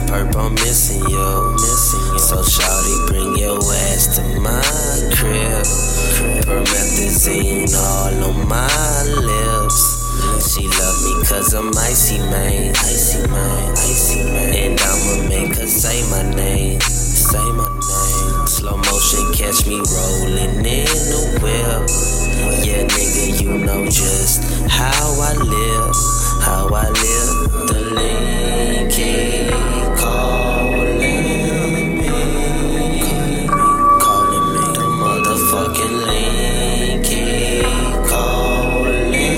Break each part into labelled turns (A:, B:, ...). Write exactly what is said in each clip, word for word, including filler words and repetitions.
A: Perp, I'm missing you, missing you. So shawty, bring your ass to my crib. Promethazine all on my lips. She love me cause I'm icy, man. Icy, man, icy, man. And I'ma make her say my name, say my name. Slow motion, catch me rolling in the whip. Yeah, nigga, you know just how I live, how I live. The link keep calling me, calling me, calling me. The motherfucking link keep calling me,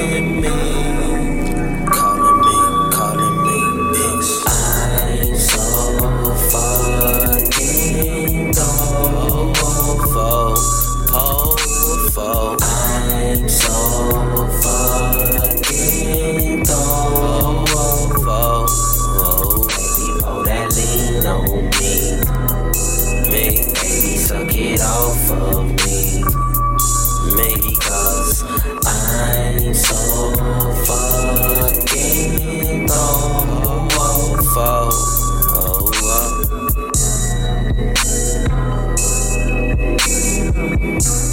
A: calling me, calling me, bitch. I'm so fucking powerful, powerful. I'm so fucking powerful. Baby, pour that lean on me, me. Baby, suck it off of me, me. Cause I'm so fucking powerful. Oh, oh.